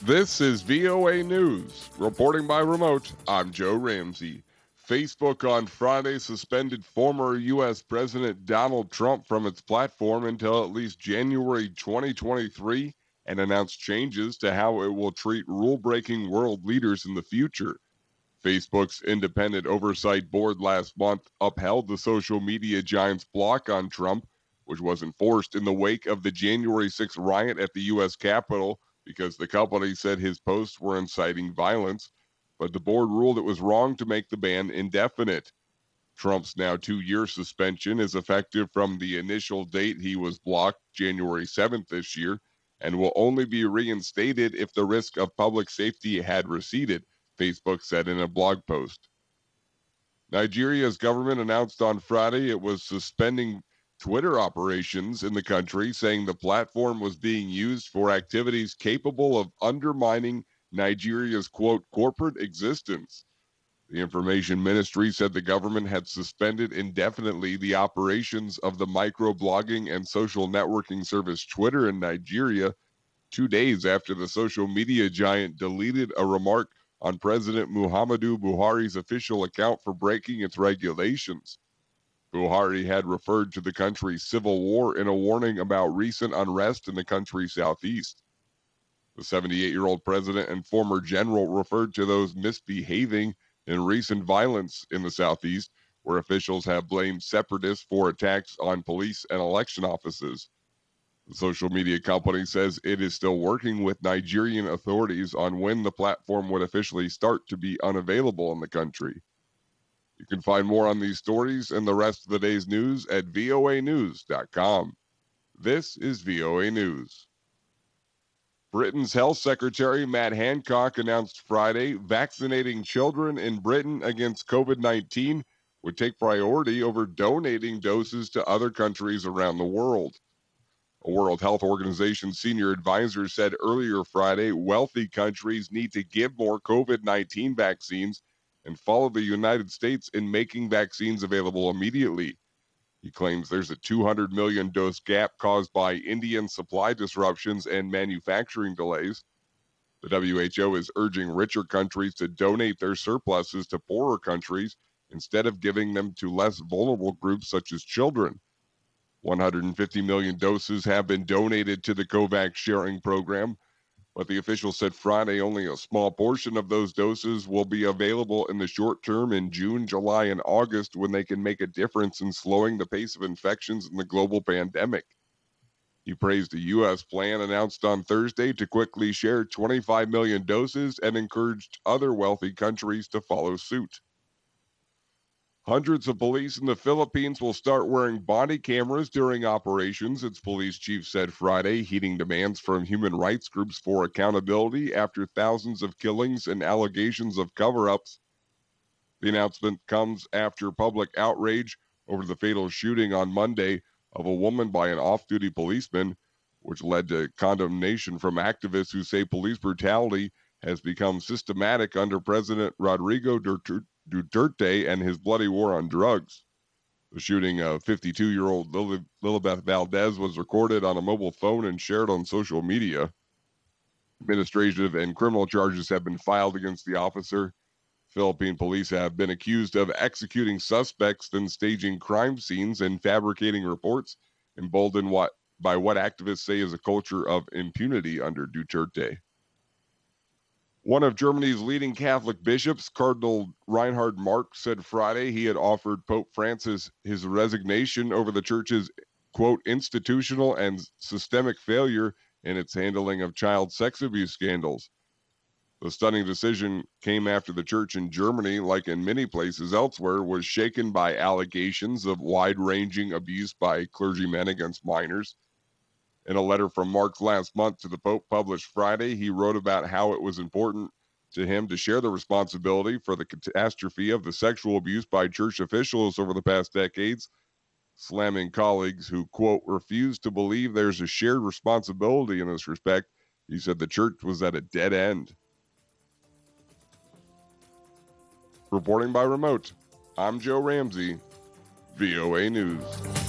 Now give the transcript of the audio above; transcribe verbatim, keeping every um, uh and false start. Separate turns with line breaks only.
This is V O A News. Reporting by remote, I'm Joe Ramsey. Facebook on Friday suspended former U S. President Donald Trump from its platform until at least January twenty twenty-three and announced changes to how it will treat rule-breaking world leaders in the future. Facebook's independent oversight board last month upheld the social media giant's block on Trump, which was enforced in the wake of the January sixth riot at the U S. Capitol because the company said his posts were inciting violence, but the board ruled it was wrong to make the ban indefinite. Trump's now two-year suspension is effective from the initial date he was blocked, January seventh this year, and will only be reinstated if the risk of public safety had receded, Facebook said in a blog post. Nigeria's government announced on Friday it was suspending Twitter operations in the country, saying the platform was being used for activities capable of undermining Nigeria's, quote, corporate existence. The information ministry said the government had suspended indefinitely the operations of the microblogging and social networking service Twitter in Nigeria, two days after the social media giant deleted a remark on President Muhammadu Buhari's official account for breaking its regulations. Buhari had referred to the country's civil war in a warning about recent unrest in the country's southeast. The seventy-eight-year-old president and former general referred to those misbehaving in recent violence in the southeast, where officials have blamed separatists for attacks on police and election offices. The social media company says it is still working with Nigerian authorities on when the platform would officially start to be unavailable in the country. You can find more on these stories and the rest of the day's news at V O A news dot com. This is V O A News. Britain's Health Secretary Matt Hancock announced Friday vaccinating children in Britain against COVID nineteen would take priority over donating doses to other countries around the world. A World Health Organization senior advisor said earlier Friday wealthy countries need to give more COVID nineteen vaccines and follow the United States in making vaccines available immediately. He claims there's a two hundred million dose gap caused by Indian supply disruptions and manufacturing delays. The W H O is urging richer countries to donate their surpluses to poorer countries instead of giving them to less vulnerable groups such as children. one hundred fifty million doses have been donated to the COVAX sharing program, but the official said Friday only a small portion of those doses will be available in the short term in June, July, and August when they can make a difference in slowing the pace of infections in the global pandemic. He praised a U S plan announced on Thursday to quickly share twenty-five million doses and encouraged other wealthy countries to follow suit. Hundreds of police in the Philippines will start wearing body cameras during operations, its police chief said Friday, heeding demands from human rights groups for accountability after thousands of killings and allegations of cover-ups. The announcement comes after public outrage over the fatal shooting on Monday of a woman by an off-duty policeman, which led to condemnation from activists who say police brutality has become systematic under President Rodrigo Duterte Duterte and his bloody war on drugs. The shooting of fifty-two-year-old Lil- Lilibeth Valdez was recorded on a mobile phone and shared on social media. Administrative and criminal charges have been filed against the officer. Philippine police have been accused of executing suspects, then staging crime scenes and fabricating reports, emboldened what, by what activists say is a culture of impunity under Duterte. One of Germany's leading Catholic bishops, Cardinal Reinhard Marx, said Friday he had offered Pope Francis his resignation over the church's, quote, institutional and systemic failure in its handling of child sex abuse scandals. The stunning decision came after the church in Germany, like in many places elsewhere, was shaken by allegations of wide-ranging abuse by clergymen against minors. In a letter from Marx last month to the Pope published Friday, he wrote about how it was important to him to share the responsibility for the catastrophe of the sexual abuse by church officials over the past decades, slamming colleagues who, quote, refuse to believe there's a shared responsibility in this respect. He said the church was at a dead end. Reporting by remote, I'm Joe Ramsey, V O A News.